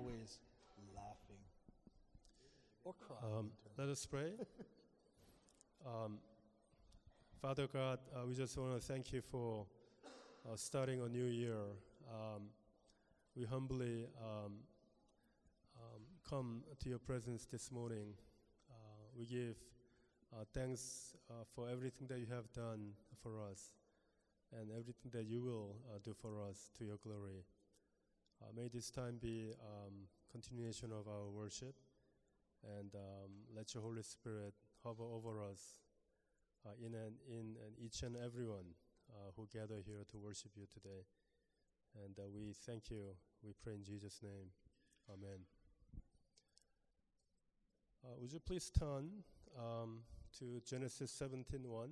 always laughing or crying. Let us pray. Father God, we just want to thank you for starting a new year. We humbly come to your presence this morning. We give thanks for everything that you have done for us and everything that you will do for us to your glory. May this time be continuation of our worship, and let your Holy Spirit hover over us in each and everyone who gather here to worship you today. And we thank you. We pray in Jesus' name. Amen. Would you please turn to Genesis 17:1?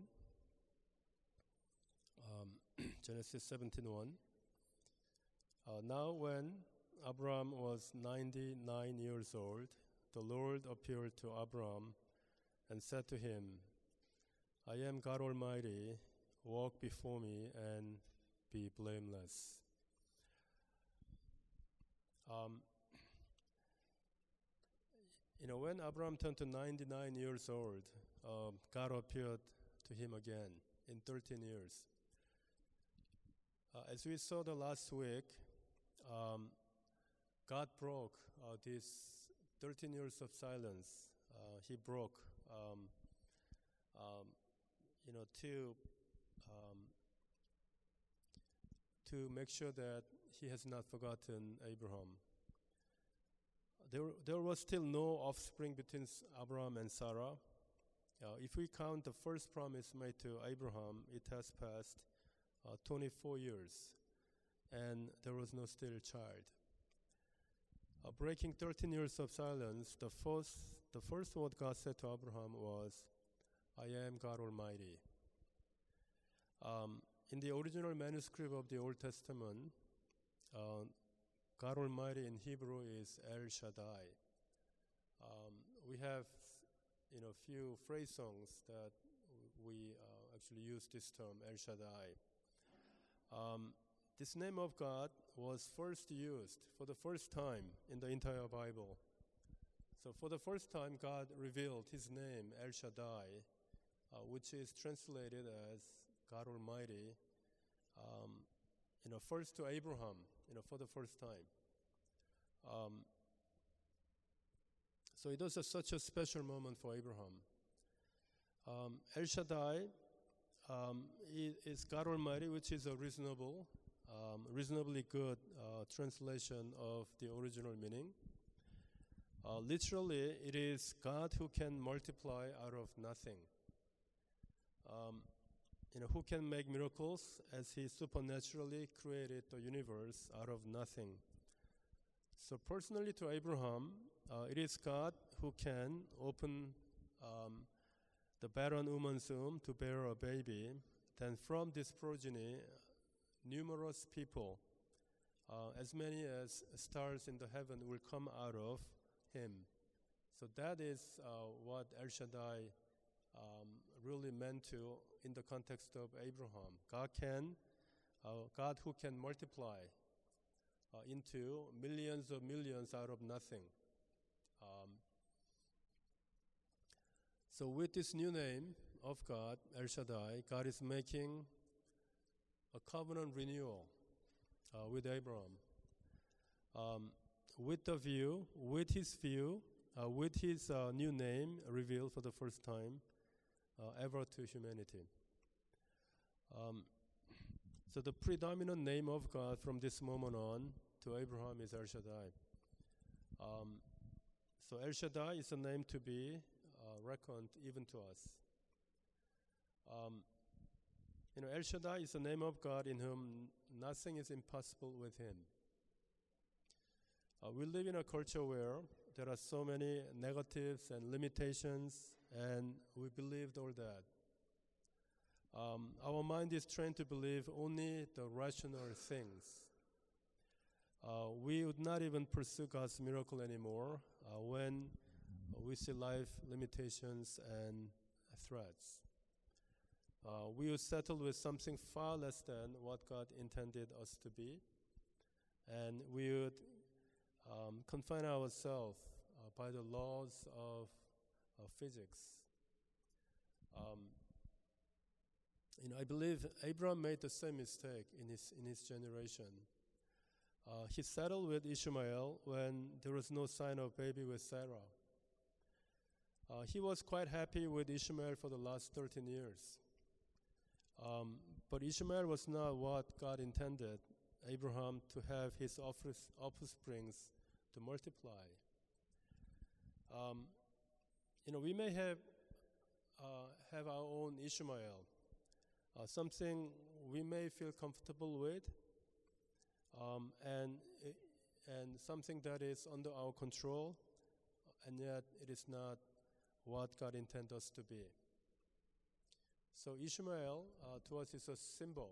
Genesis 17:1. Now when Abram was 99 years old, the Lord appeared to Abram and said to him, I am God Almighty, walk before me and be blameless. When Abram turned to 99 years old, God appeared to him again in 13 years. As we saw the last week, God broke these 13 years of silence. He broke to make sure that he has not forgotten Abraham. There was still no offspring between Abraham and Sarah. If we count the first promise made to Abraham, it has passed 24 years, and there was no still child. Breaking 13 years of silence, the first word God said to Abraham was, I am God Almighty. In the original manuscript of the Old Testament, God Almighty in Hebrew is El Shaddai. We have few phrase songs that we actually use this term, El Shaddai. This name of God was first used for the first time in the entire Bible. So for the first time, God revealed his name, El Shaddai, which is translated as God Almighty, first to Abraham, for the first time. So it was such a special moment for Abraham. El Shaddai is God Almighty, which is a reasonably good translation of the original meaning. Literally, it is God who can multiply out of nothing. Who can make miracles as he supernaturally created the universe out of nothing. So personally to Abraham, it is God who can open the barren woman's womb to bear a baby. Then from this progeny, numerous people, as many as stars in the heaven, will come out of him. So that is what El Shaddai really meant to in the context of Abraham. God who can multiply into millions of millions out of nothing. So with this new name of God, El Shaddai, God is making a covenant renewal with Abraham. With his new name revealed for the first time ever to humanity. So the predominant name of God from this moment on to Abraham is El Shaddai. So El Shaddai is a name to be reckoned even to us. El Shaddai is the name of God in whom nothing is impossible with him. We live in a culture where there are so many negatives and limitations, and we believed all that. Our mind is trained to believe only the rational things. We would not even pursue God's miracle anymore when we see life limitations and threats. We would settle with something far less than what God intended us to be, and we would confine ourselves by the laws of physics. I believe Abraham made the same mistake in his generation. He settled with Ishmael when there was no sign of baby with Sarah. He was quite happy with Ishmael for the last 13 years. But Ishmael was not what God intended Abraham to have his offsprings to multiply. We may have our own Ishmael, something we may feel comfortable with, and something that is under our control, and yet it is not what God intended us to be. So Ishmael to us is a symbol,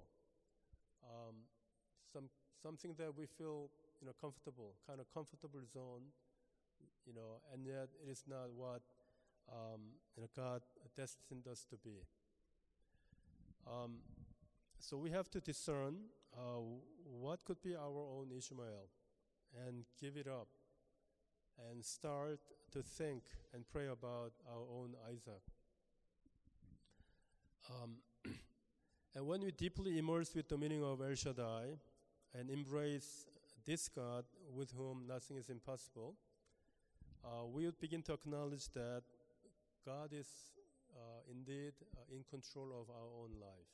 something that we feel comfortable, kind of comfortable zone, and yet it is not what God destined us to be. So we have to discern what could be our own Ishmael and give it up and start to think and pray about our own Isaac. And when we deeply immerse with the meaning of El Shaddai and embrace this God with whom nothing is impossible, we would begin to acknowledge that God is indeed in control of our own life.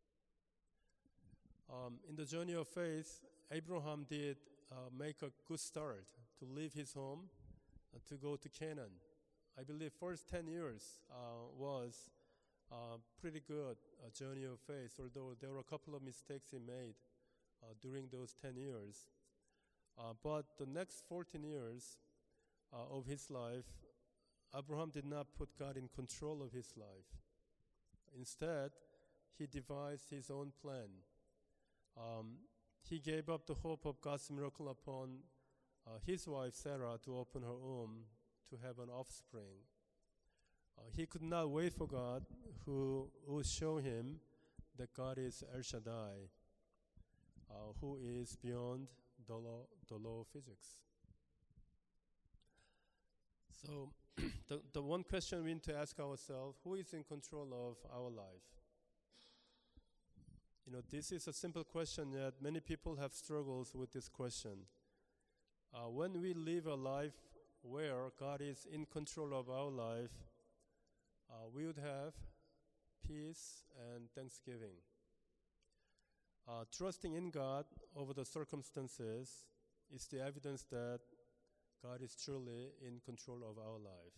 In the journey of faith, Abraham did make a good start to leave his home to go to Canaan. I believe first 10 years was a pretty good journey of faith, although there were a couple of mistakes he made during those 10 years. But the next 14 years of his life, Abraham did not put God in control of his life. Instead, he devised his own plan. He gave up the hope of God's miracle upon his wife Sarah to open her womb to have an offspring. He could not wait for God, who would show him that God is El Shaddai, who is beyond the law of physics. So the one question we need to ask ourselves, who is in control of our life? This is a simple question, yet many people have struggles with this question. When we live a life where God is in control of our life, we would have peace and thanksgiving. Trusting in God over the circumstances is the evidence that God is truly in control of our life.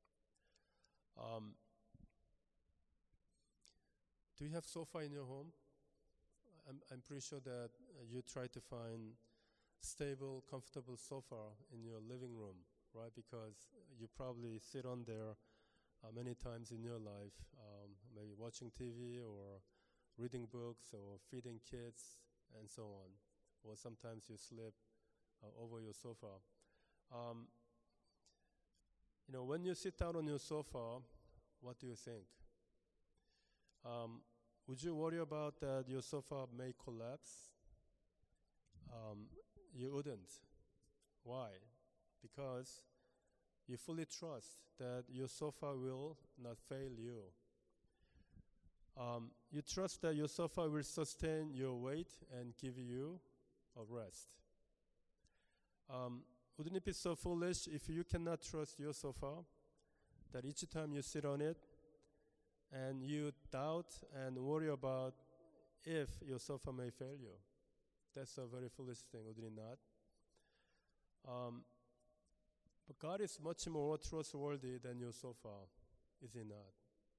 Do you have sofa in your home? I'm pretty sure that you try to find stable, comfortable sofa in your living room, right? Because you probably sit on there many times in your life, maybe watching TV or reading books or feeding kids and so on. Or sometimes you sleep over your sofa. When you sit down on your sofa, what do you think? Would you worry about that your sofa may collapse? You wouldn't. Why? Because you fully trust that your sofa will not fail you. You trust that your sofa will sustain your weight and give you a rest. Wouldn't it be so foolish if you cannot trust your sofa, that each time you sit on it and you doubt and worry about if your sofa may fail you? That's a very foolish thing, would it not? But God is much more trustworthy than your sofa, is He not?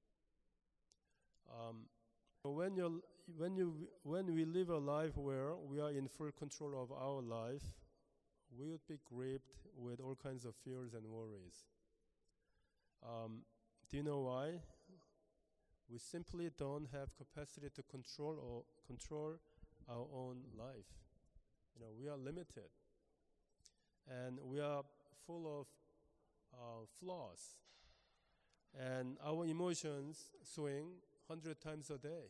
When we live a life where we are in full control of our life, we would be gripped with all kinds of fears and worries. Do you know why? We simply don't have capacity to control our own life. We are limited, and we are full of flaws, and our emotions swing 100 times a day.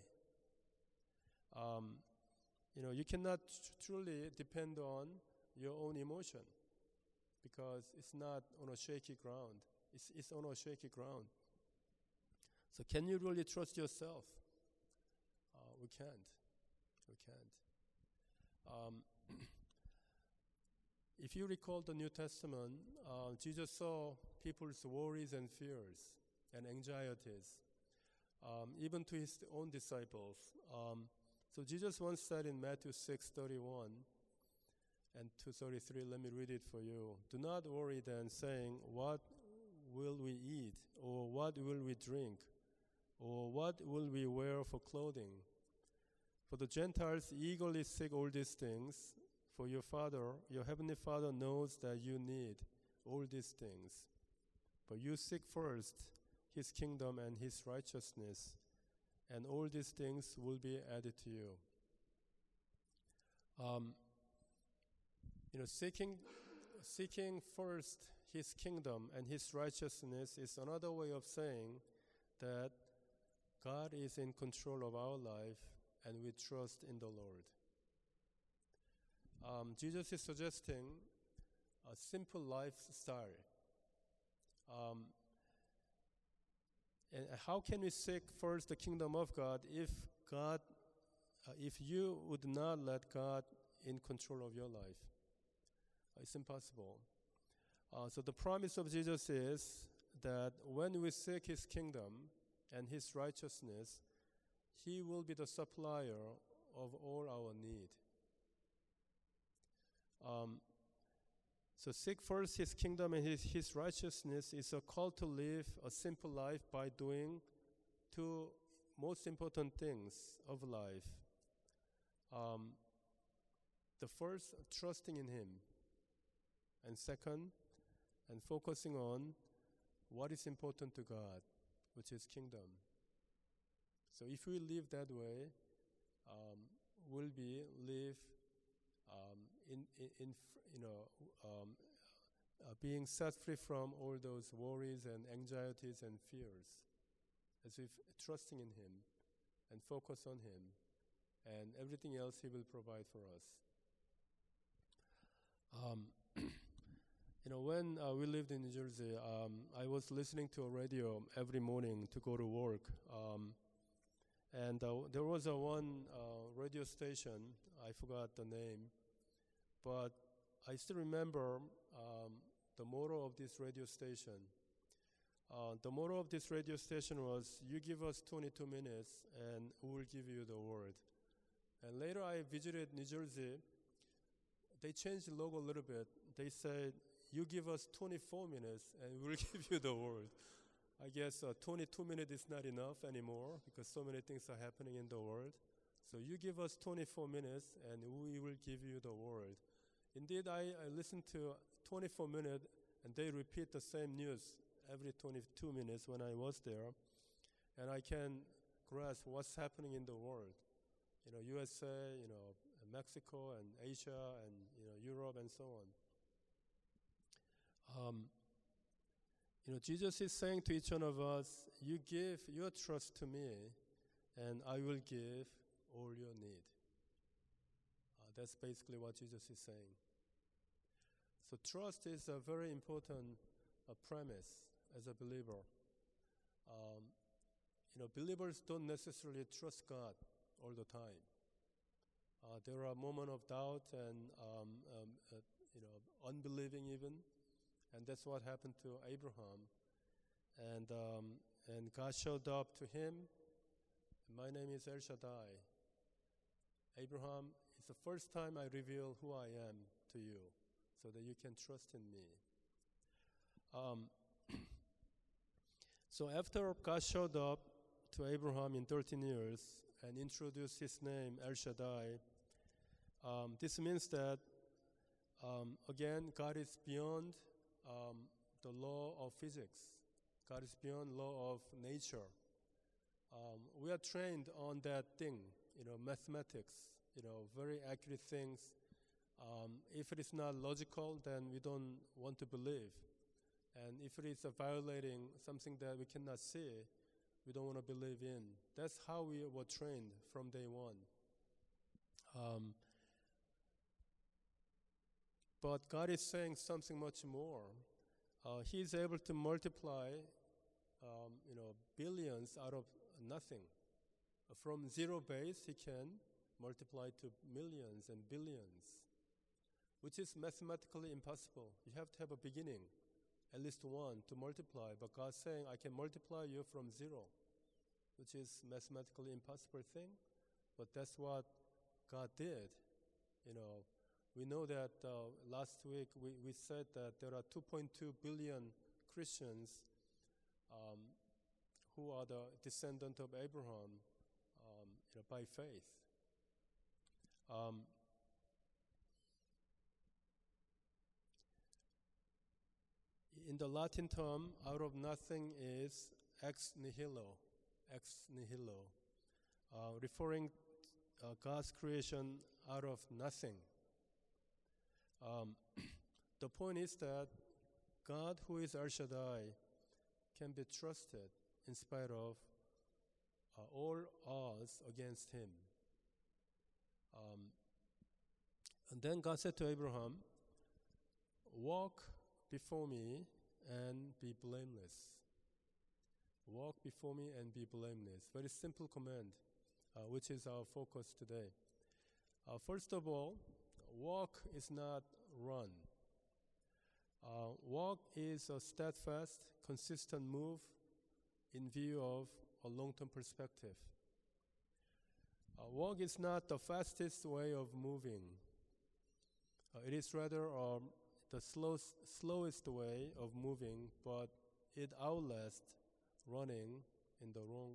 You cannot truly depend on your own emotion. because it's not on a shaky ground. It's on a shaky ground. So can you really trust yourself? We can't. We can't. If you recall the New Testament, Jesus saw people's worries and fears and anxieties, even to his own disciples. So Jesus once said in Matthew 6:31 and 2:33, let me read it for you. Do not worry then, saying, what will we eat? Or what will we drink? Or what will we wear for clothing? For the Gentiles eagerly seek all these things, for your Father, your heavenly Father knows that you need all these things. But you seek first his kingdom and his righteousness, and all these things will be added to you. Seeking first his kingdom and his righteousness is another way of saying that God is in control of our life and we trust in the Lord. Jesus is suggesting a simple lifestyle. And how can we seek first the kingdom of God if you would not let God in control of your life? It's impossible. So the promise of Jesus is that when we seek his kingdom and his righteousness, he will be the supplier of all our need. So seek first his kingdom and his righteousness is a call to live a simple life by doing two most important things of life. The first, trusting in him. And second, and focusing on what is important to God, which is kingdom. So if we live that way, we'll live being set free from all those worries and anxieties and fears, as if trusting in him and focus on him, and everything else he will provide for us. When we lived in New Jersey, I was listening to a radio every morning to go to work. And there was one radio station, I forgot the name, but I still remember the motto of this radio station. The motto of this radio station was, you give us 22 minutes and we will give you the word. And later I visited New Jersey. They changed the logo a little bit. They said, you give us 24 minutes and we'll give you the word. I guess 22 minutes is not enough anymore because so many things are happening in the world. So you give us 24 minutes and we will give you the word. Indeed, I listened to 24 minutes and they repeat the same news every 22 minutes when I was there. And I can grasp what's happening in the world. USA, Mexico and Asia and Europe and so on. Jesus is saying to each one of us, you give your trust to me and I will give all your need. That's basically what Jesus is saying. So trust is a very important premise as a believer. Believers don't necessarily trust God all the time. There are moments of doubt and unbelieving even, and that's what happened to Abraham. And God showed up to him. My name is El Shaddai. Abraham, it's the first time I reveal who I am to you, so that you can trust in me. So after God showed up to Abraham in 13 years and introduced his name, El Shaddai, this means that, again, God is beyond the law of physics. God is beyond law of nature. We are trained on that thing, mathematics, very accurate things. If it is not logical, then we don't want to believe. And if it is violating something that we cannot see, we don't want to believe in. That's how we were trained from day one. But God is saying something much more. He is able to multiply, billions out of nothing. From zero base, He can multiply to millions and billions, which is mathematically impossible. You have to have a beginning, at least one, to multiply. But God's saying, I can multiply you from zero, which is mathematically impossible thing. But that's what God did. We know that last week we said that there are 2.2 billion Christians who are the descendant of Abraham by faith. In the Latin term, out of nothing is ex nihilo, referring God's creation out of nothing. The point is that God, who is El Shaddai, can be trusted in spite of all odds against Him. And then God said to Abraham, walk before me and be blameless. Walk before me and be blameless. Very simple command, which is our focus today. First of all, walk is not run. Walk is a steadfast, consistent move in view of a long-term perspective. Walk is not the fastest way of moving. It is rather the slowest way of moving, but it outlasts running in the long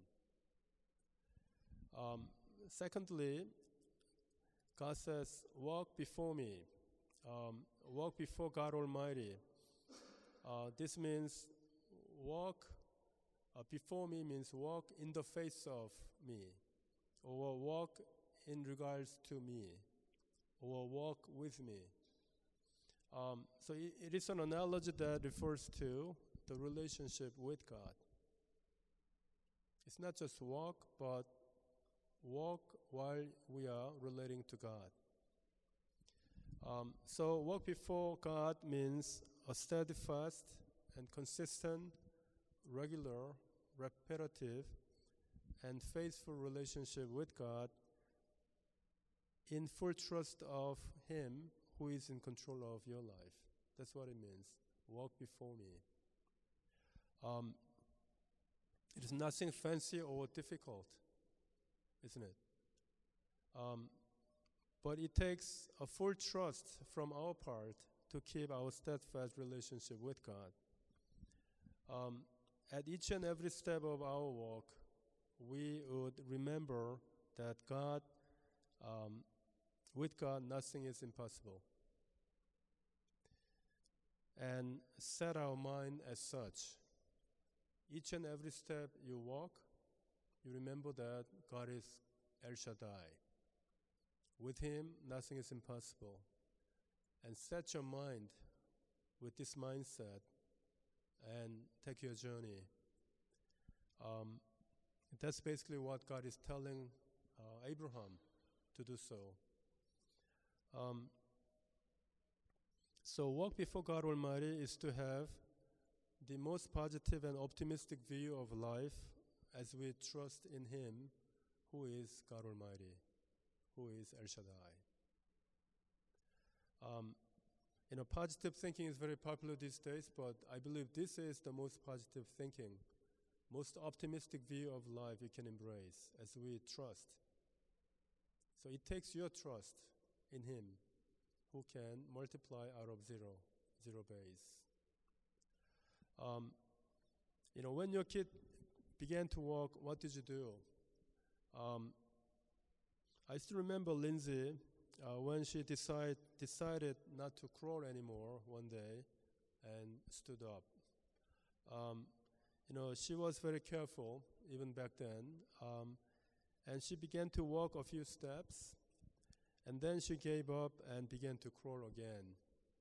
run. Secondly, God says, walk before me. Walk before God Almighty. This means walk before me means walk in the face of me, or walk in regards to me, or walk with me. So it is an analogy that refers to the relationship with God. It's not just walk, but walk while we are relating to God. So walk before God means a steadfast and consistent, regular, repetitive, and faithful relationship with God in full trust of Him who is in control of your life. That's what it means. Walk before me. It is nothing fancy or difficult, isn't it? But it takes a full trust from our part to keep our steadfast relationship with God. At each and every step of our walk, we would remember that with God, nothing is impossible. And set our mind as such. Each and every step you walk, you remember that God is El Shaddai. With Him, nothing is impossible. And set your mind with this mindset and take your journey. That's basically what God is telling Abraham to do so. So walk before God Almighty is to have the most positive and optimistic view of life as we trust in Him who is God Almighty, who is El Shaddai. Positive thinking is very popular these days, but I believe this is the most positive thinking, most optimistic view of life you can embrace as we trust. So it takes your trust in Him who can multiply out of zero base. When your kid began to walk, what did you do? I still remember Lindsay when she decided not to crawl anymore one day and stood up. She was very careful even back then, and she began to walk a few steps, and then she gave up and began to crawl again.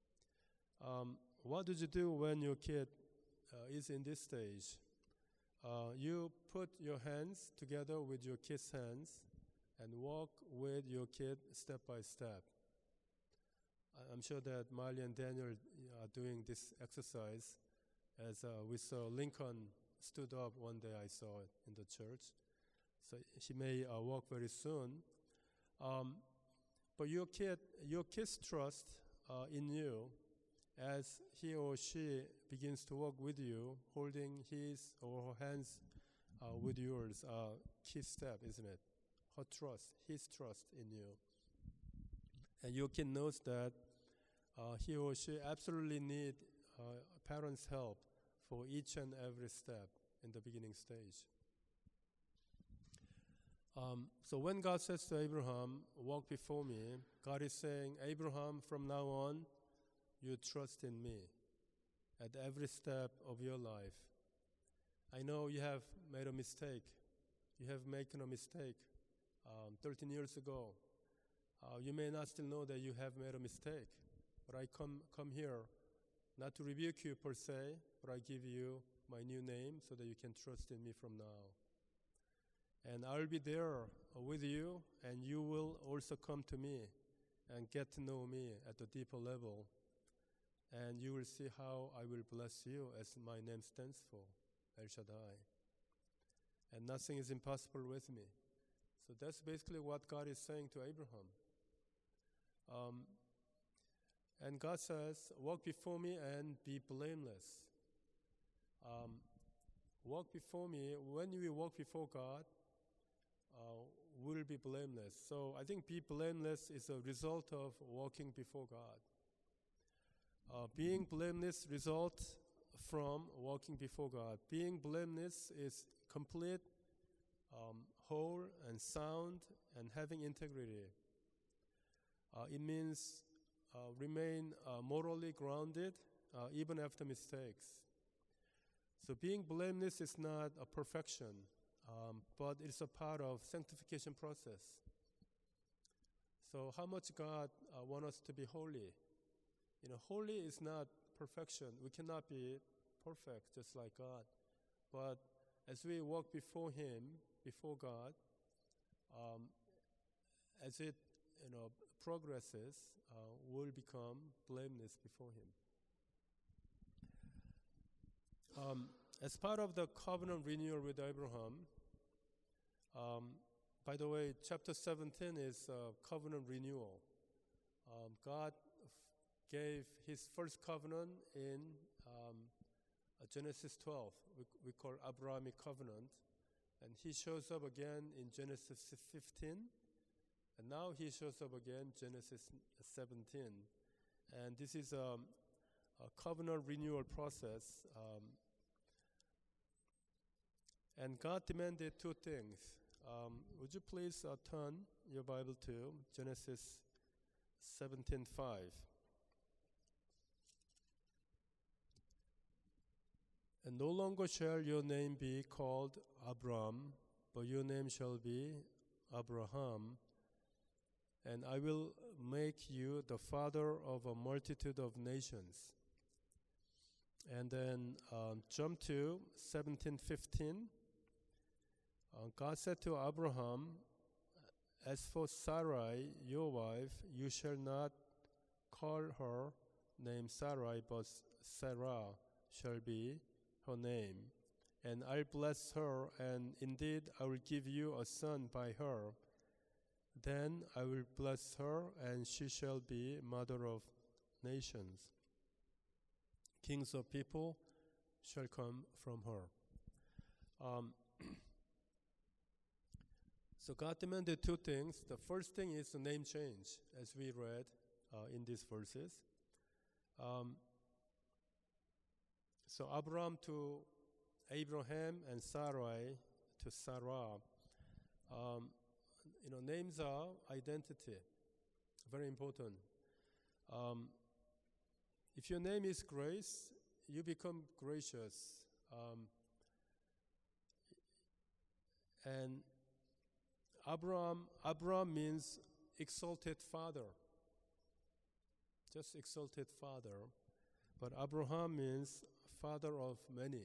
What did you do when your kid is in this stage? You put your hands together with your kid's hands and walk with your kid step by step. I'm sure that Miley and Daniel are doing this exercise as we saw Lincoln stood up one day. I saw it in the church. So he may walk very soon. But your kids trust in you as he or she begins to walk with you, holding his or her hands with yours. Key step, isn't it? Her trust, his trust in you. And your kid knows that he or she absolutely need parents' help for each and every step in the beginning stage. So when God says to Abraham, walk before me, God is saying, Abraham, from now on, you trust in me at every step of your life. I know you have made a mistake. You have made a mistake 13 years ago. You may not still know that you have made a mistake, but I come here not to rebuke you per se, but I give you my new name so that you can trust in me from now. And I'll be there with you, and you will also come to me and get to know me at a deeper level. And you will see how I will bless you, as my name stands for, El Shaddai. And nothing is impossible with me. So that's basically what God is saying to Abraham. And God says, walk before me and be blameless. Walk before me. When we walk before God, we'll be blameless. So I think be blameless is a result of walking before God. Being blameless results from walking before God. Being blameless is complete, whole and sound, and having integrity. It means remain morally grounded even after mistakes. So being blameless is not a perfection, but it's a part of sanctification process. So how much God wants us to be holy? Holy is not perfection. We cannot be perfect just like God. But as we walk before Him, before God, as it progresses, we'll become blameless before Him. As part of the covenant renewal with Abraham, by the way, chapter 17 is covenant renewal. God gave His first covenant in Genesis 12, we call Abrahamic covenant, and He shows up again in Genesis 15, and now He shows up again Genesis 17, and this is a covenant renewal process. And God demanded two things. Would you please turn your Bible to Genesis 17:5. And no longer shall your name be called Abram, but your name shall be Abraham, and I will make you the father of a multitude of nations. And then jump to 17:15. God said to Abraham, as for Sarai, your wife, you shall not call her name Sarai, but Sarah shall be her name. And I'll bless her, and indeed I will give you a son by her. Then I will bless her, and she shall be mother of nations. Kings of people shall come from her. So God demanded two things. The first thing is the name change, as we read in these verses. So Abram to Abraham and Sarai to Sarah. Names are identity, very important. If your name is Grace, you become gracious. And Abram means exalted father, just exalted father. But Abraham means father of many.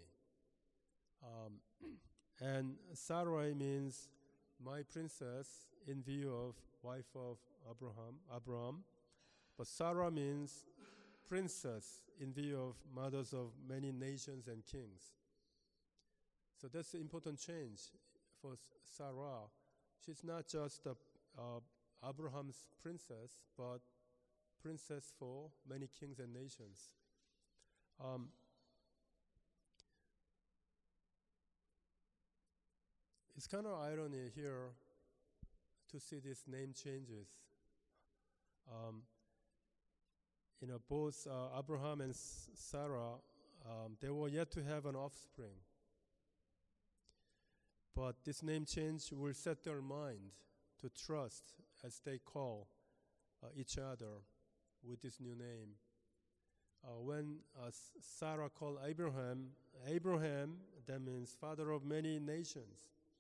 And Sarai means my princess in view of wife of Abram. But Sarah means princess in view of mothers of many nations and kings. So that's an important change for Sarah. She's not just Abraham's princess, but princess for many kings and nations. It's kind of irony here to see these name changes. Both Abraham and Sarah, they were yet to have an offspring. But this name change will set their mind to trust as they call each other with this new name. When Sarah called Abraham, that means father of many nations.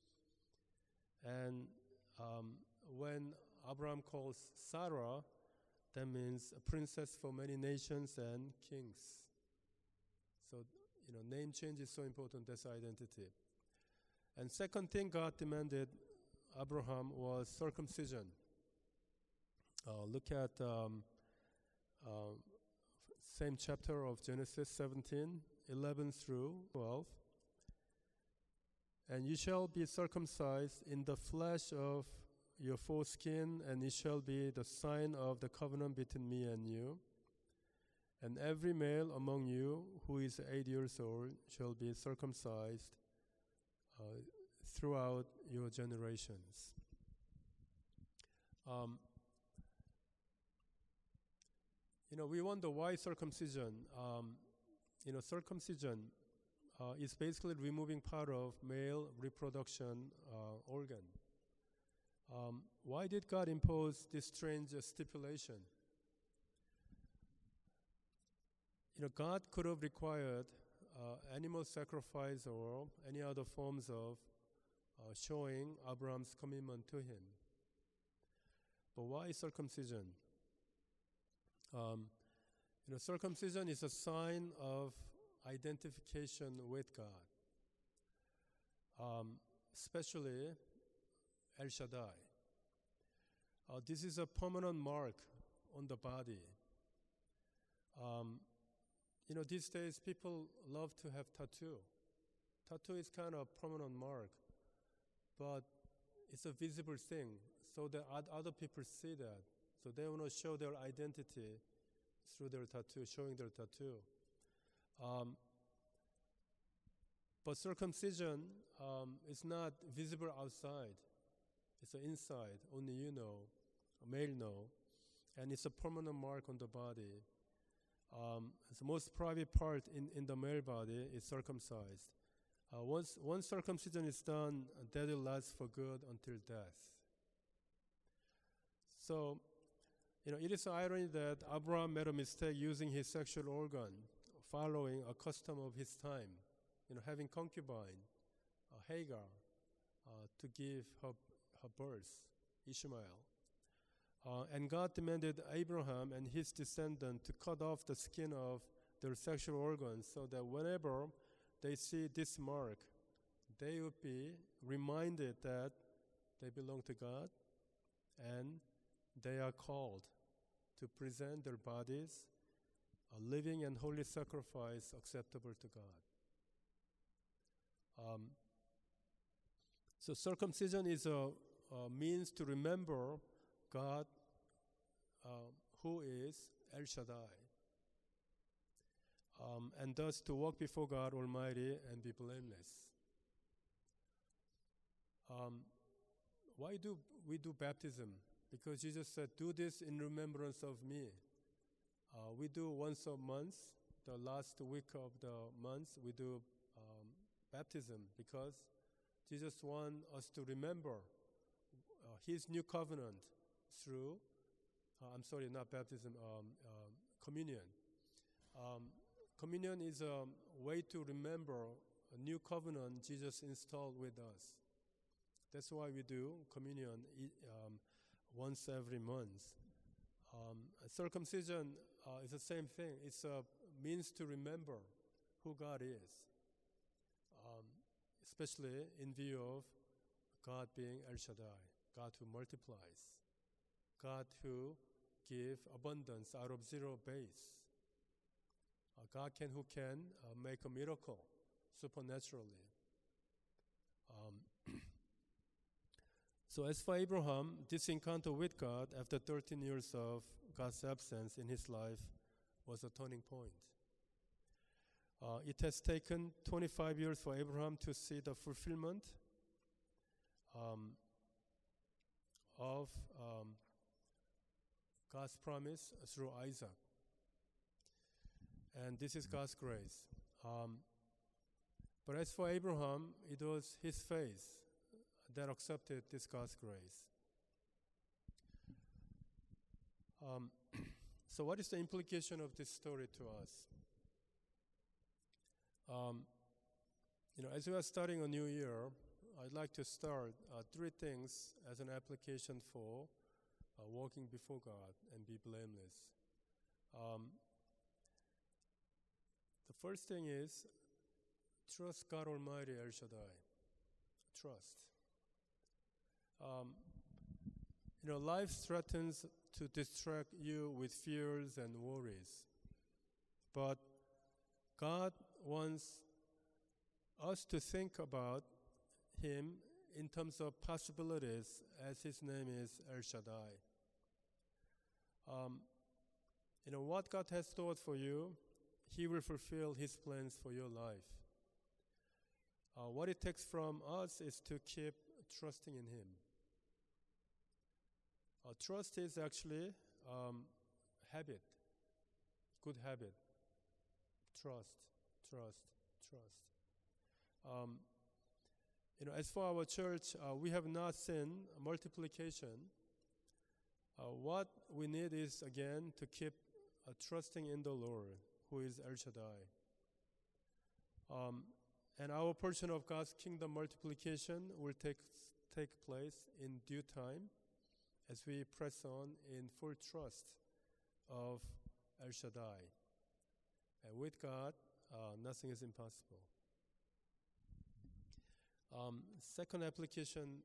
And when Abraham calls Sarah, that means a princess for many nations and kings. So, name change is so important, that's identity. And second thing God demanded Abraham was circumcision. Look at same chapter of Genesis 17, 11 through 12. And you shall be circumcised in the flesh of your foreskin, and it shall be the sign of the covenant between me and you. And every male among you who is 8 years old shall be circumcised throughout your generations. We wonder why circumcision. Circumcision is basically removing part of male reproduction organ. Why did God impose this strange stipulation? God could have required animal sacrifice or any other forms of showing Abraham's commitment to him. But why circumcision? Circumcision is a sign of identification with God, especially El Shaddai. This is a permanent mark on the body. These days people love to have tattoo. Tattoo is kind of a permanent mark, but it's a visible thing, so that other people see that. So they want to show their identity through their tattoo, showing their tattoo. But circumcision is not visible outside. It's inside. Only you know, a male know. And it's a permanent mark on the body. The most private part in the male body is circumcised. Once circumcision is done, that will last for good until death. So, it is irony that Abraham made a mistake using his sexual organ, following a custom of his time, having concubine, Hagar, to give her birth, Ishmael. And God demanded Abraham and his descendant to cut off the skin of their sexual organs so that whenever they see this mark, they would be reminded that they belong to God and they are called to present their bodies a living and holy sacrifice acceptable to God. So circumcision is a means to remember God, who is El Shaddai, and thus to walk before God Almighty and be blameless. Why do we do baptism? Because Jesus said, "Do this in remembrance of me." We do once a month, the last week of the month, we do baptism because Jesus wants us to remember his new covenant through, not baptism, communion. Communion is a way to remember a new covenant Jesus installed with us. That's why we do communion once every month. Circumcision is the same thing. It's a means to remember who God is, especially in view of God being El Shaddai, God who multiplies, God who give abundance out of zero base. God who can make a miracle supernaturally. So as for Abraham, this encounter with God after 13 years of God's absence in his life was a turning point. It has taken 25 years for Abraham to see the fulfillment of God's promise through Isaac. And this is God's grace. But as for Abraham, it was his faith that accepted this God's grace. So what is the implication of this story to us? As we are starting a new year, I'd like to start 3 things as an application for walking before God and be blameless. The first thing is trust God Almighty El Shaddai. Trust. Life threatens to distract you with fears and worries. But God wants us to think about Him in terms of possibilities, as His name is El Shaddai. What God has stored for you, He will fulfill His plans for your life. What it takes from us is to keep trusting in Him. Trust is actually habit, good habit. Trust. As for our church, we have not seen multiplication. What we need is, again, to keep trusting in the Lord, who is El Shaddai. And our portion of God's kingdom multiplication will take place in due time as we press on in full trust of El Shaddai. And with God, nothing is impossible. Second application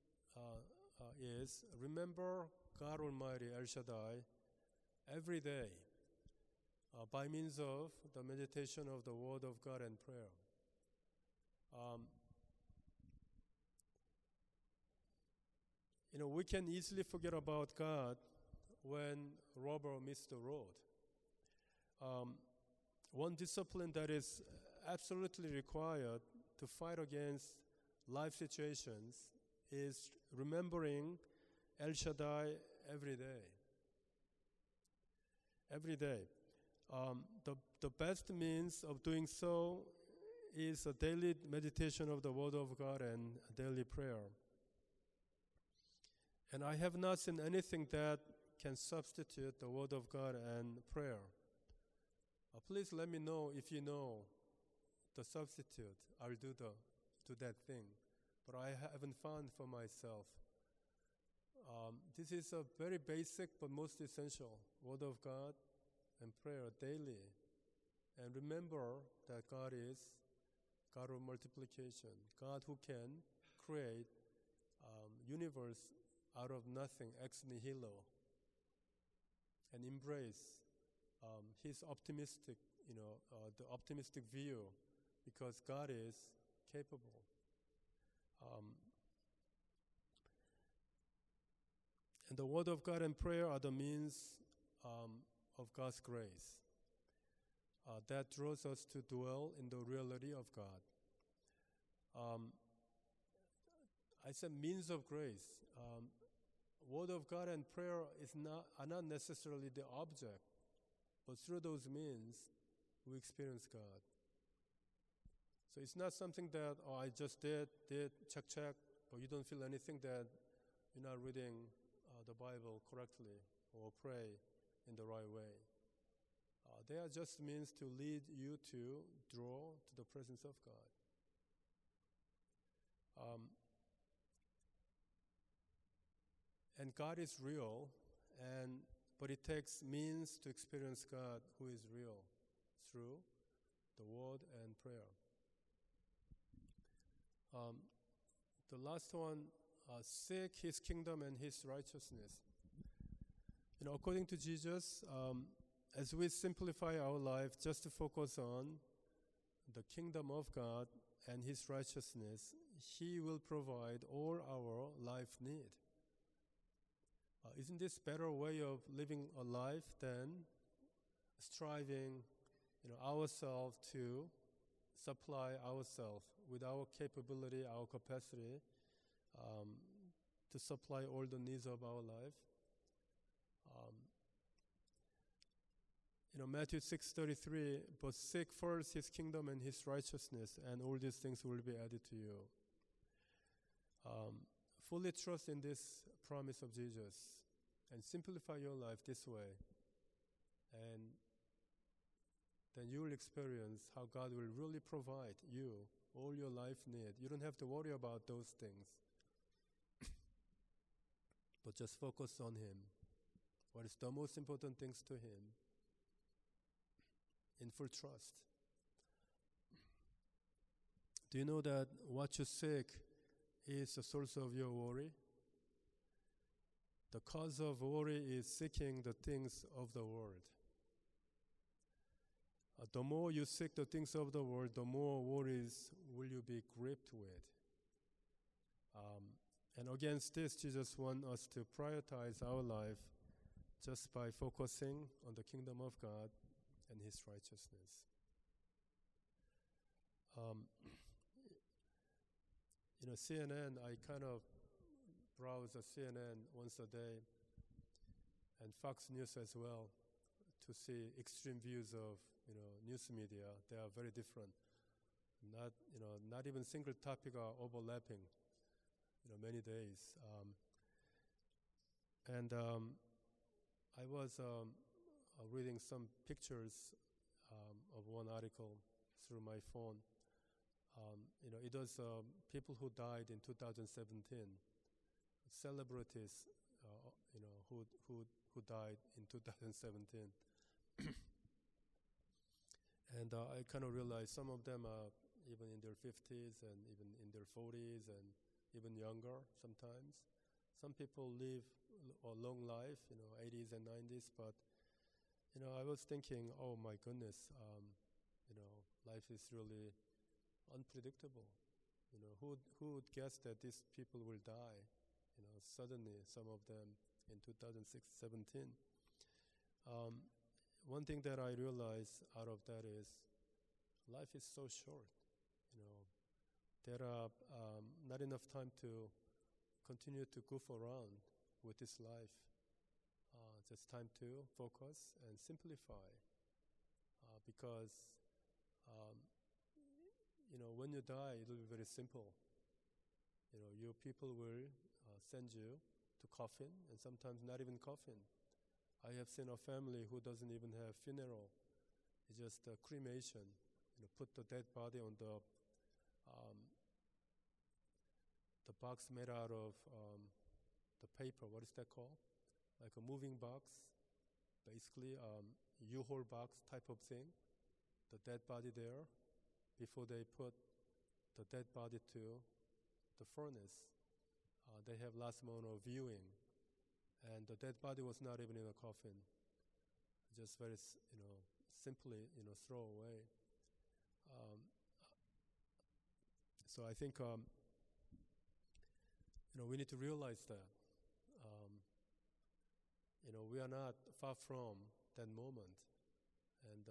is remember God Almighty El Shaddai every day by means of the meditation of the Word of God and prayer. We can easily forget about God when rubber meets the road. One discipline that is absolutely required to fight against life situations is remembering El Shaddai every day. Every day. The best means of doing so is a daily meditation of the Word of God and daily prayer. And I have not seen anything that can substitute the Word of God and prayer. Please let me know if you know the substitute. I'll do that thing. But I haven't found for myself. This is a very basic but most essential Word of God and prayer daily. And remember that God is God of multiplication, God who can create universe out of nothing, ex nihilo, and embrace His optimistic, the optimistic view, because God is capable. And the Word of God and prayer are the means of God's grace that draws us to dwell in the reality of God. I said means of grace. Word of God and prayer are not necessarily the object, but through those means we experience God. So it's not something that I just did, check, but you don't feel anything that you're not reading the Bible correctly or pray in the right way. They are just means to lead you to draw to the presence of God. And God is real, but it takes means to experience God who is real through the Word and prayer. The last one, seek His kingdom and His righteousness. According to Jesus, as we simplify our life just to focus on the kingdom of God and His righteousness, He will provide all our life need. Isn't this a better way of living a life than striving, ourselves to supply ourselves with our capability, our capacity, to supply all the needs of our life? Matthew 6:33, but seek first His kingdom and His righteousness, and all these things will be added to you. Fully trust in this promise of Jesus and simplify your life this way, and then you will experience how God will really provide you all your life need. You don't have to worry about those things, but just focus on Him. What is the most important things to Him? In full trust. Do you know that what you seek is the source of your worry? The cause of worry is seeking the things of the world. The more you seek the things of the world, the more worries will you be gripped with. And against this, Jesus wants us to prioritize our life just by focusing on the kingdom of God and His righteousness. CNN, I kind of browse CNN once a day, and Fox News as well, to see extreme views of news media. They are very different. Not even single topic are overlapping. Many days. I was reading some pictures of one article through my phone. It was people who died in 2017, celebrities, who died in 2017. And I kind of realized some of them are even in their 50s and even in their 40s and even younger sometimes. Some people live a long life, 80s and 90s, but I was thinking, oh my goodness, life is really unpredictable. Who would guess that these people will die? Suddenly, some of them in 2017. One thing that I realized out of that is life is so short. There are not enough time to continue to goof around with this life. Just time to focus and simplify. Because, when you die, it will be very simple. Your people will send you to coffin, and sometimes not even coffin. I have seen a family who doesn't even have funeral. It's just a cremation. Put the dead body on the box made out of the paper. What is that called? Like a moving box, basically U-Haul box type of thing. The dead body there before they put the dead body to the furnace. They have last amount of viewing, and the dead body was not even in a coffin. Just very, simply, throw away. So I think, we need to realize that. We are not far from that moment. And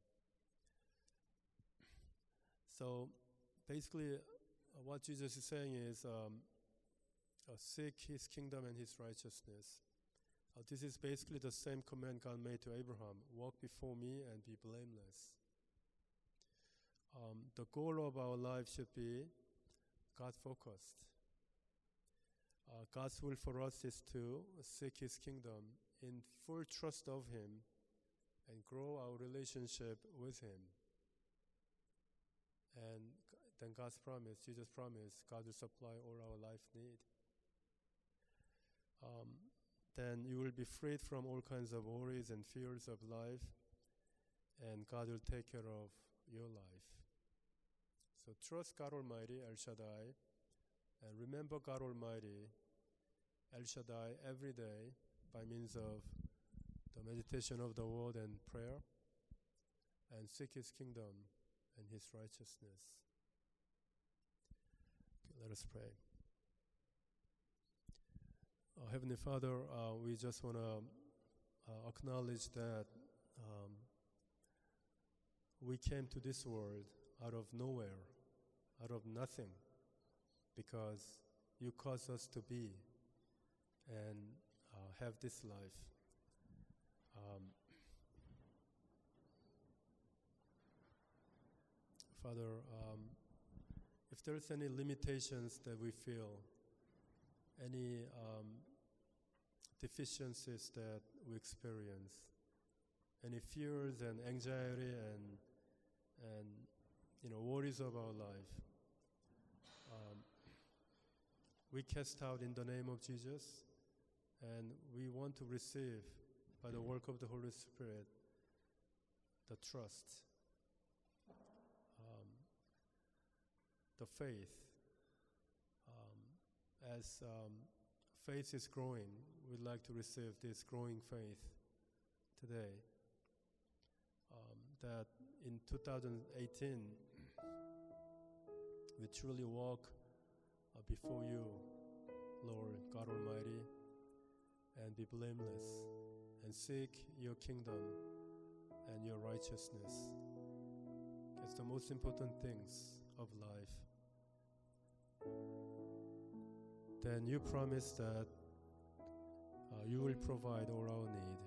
so basically what Jesus is saying is seek His kingdom and His righteousness. This is basically the same command God made to Abraham: walk before me and be blameless. The goal of our life should be God-focused. God's will for us is to seek His kingdom in full trust of Him and grow our relationship with Him. And then God's promise, Jesus' promise, God will supply all our life need. Then you will be freed from all kinds of worries and fears of life, and God will take care of your life. So trust God Almighty, El Shaddai, and remember God Almighty, El Shaddai, every day by means of the meditation of the word and prayer, and seek His kingdom and His righteousness. Okay, let us pray. Heavenly Father, we just want to acknowledge that we came to this world out of nowhere, out of nothing, because you caused us to be and have this life. Father, if there's any limitations that we feel, any deficiencies that we experience, any fears and anxiety and worries of our life, we cast out in the name of Jesus, and we want to receive by the work of the Holy Spirit the trust, the faith. As faith is growing, we'd like to receive this growing faith today. That in 2018, we truly walk before you, Lord God Almighty, and be blameless, and seek your kingdom and your righteousness. It's the most important things of life. Then you promise that you will provide all our need.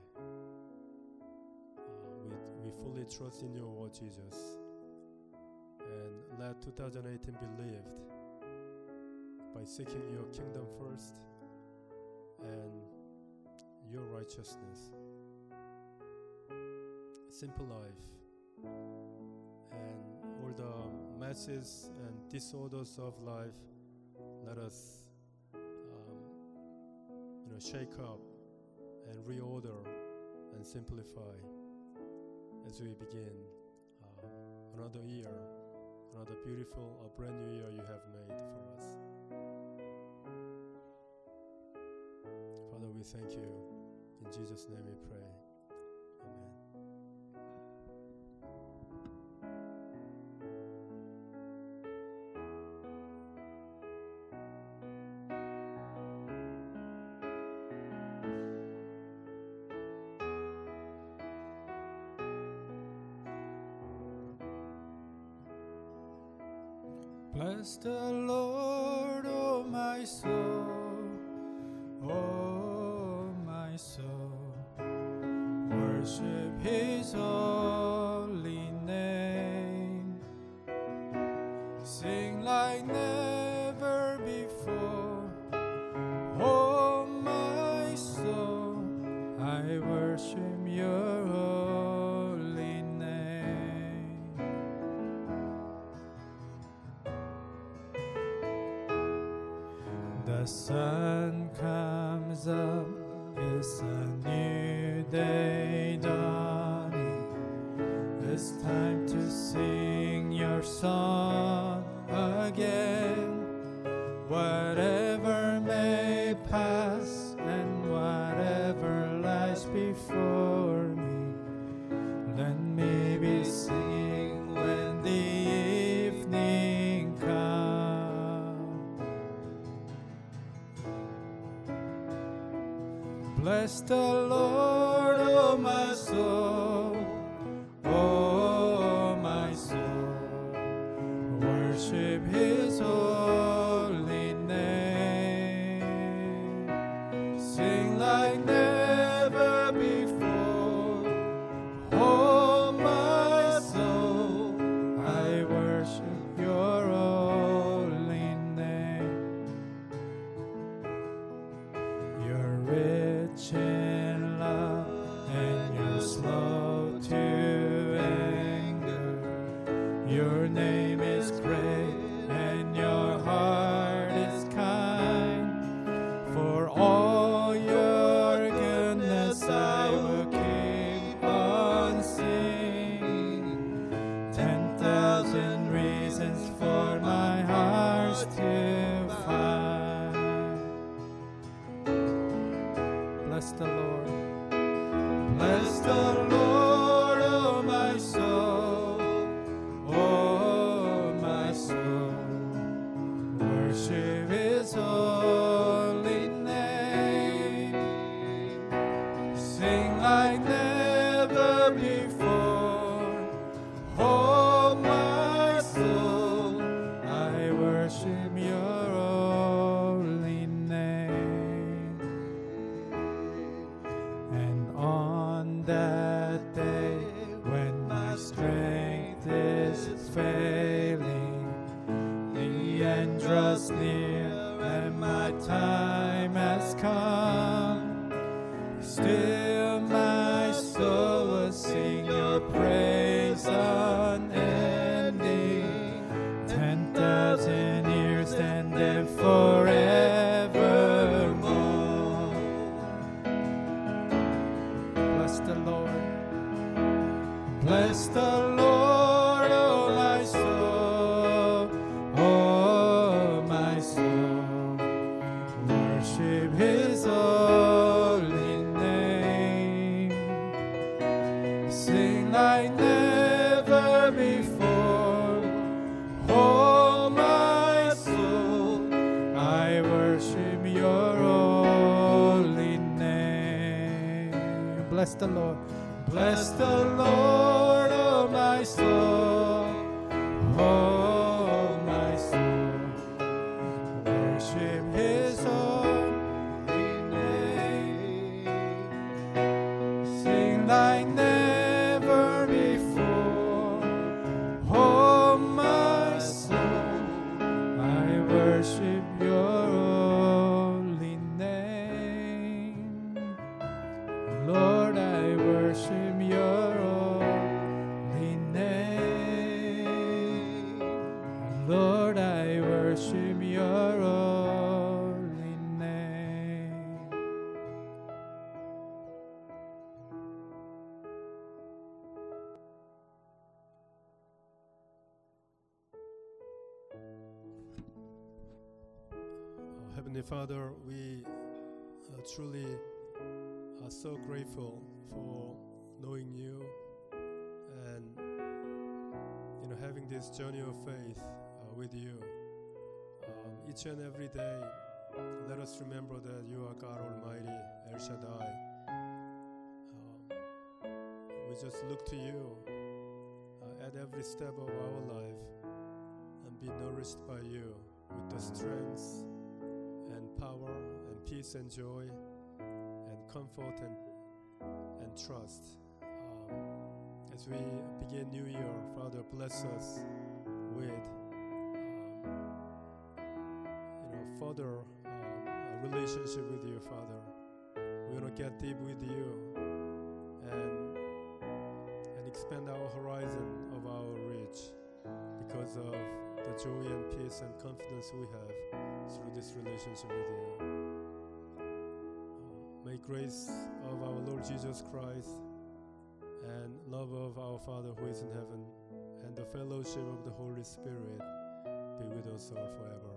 We fully trust in your word, Jesus, and let 2018 be lived by seeking your kingdom first and your righteousness. Simple life and all the messes and disorders of life, let us shake up and reorder and simplify as we begin another year, another beautiful, brand new year you have made for us. Father, we thank you. In Jesus' name we pray. Amen. Bless the Lord, oh my soul, oh my soul. Worship His holy name. Sing like never before, oh my soul. I worship your holy name. The sun comes up, it's a new day dawning. It's time to sing your song again. Whatever may pass and whatever lies before me, let me be singing when the evening comes. Bless the Lord, oh my soul, oh my soul. Worship His holy name. Sing like never before, oh my soul. I worship your holy name. You're rich in love and you're slow to anger. Your name is great and your heart is kind. For all your goodness I will keep on singing. 10,000 reasons for my heart to find. Bless the Lord. before. Oh, my soul, I worship your holy name. And on that day when my strength is failing, the end draws near and my time has come, still my soul will sing your praise unending. 10,000 years and then forevermore. Bless the Lord. Bless the Lord, oh my soul. Oh my soul. Worship his holy name. Sing like never before. Oh my soul, I worship your holy name. Bless the Lord. Bless the Lord, oh my soul. Oh my soul. Worship his holy name. Sing like never before. Oh my soul, I worship your holy name. Lord, I worship your holy name. Lord, I worship your holy name. Heavenly Father, we truly are so grateful for knowing you and having this journey of faith with you. Each and every day, let us remember that you are God Almighty, El Shaddai. We just look to you at every step of our life and be nourished by you with the strength and power and peace and joy and comfort and trust. As we begin New Year, Father, bless us with further a relationship with you, Father. We want to get deep with you and expand our horizon of our reach because of the joy and peace and confidence we have through this relationship with you. May grace of our Lord Jesus Christ and love of our Father who is in heaven and the fellowship of the Holy Spirit be with us all forever.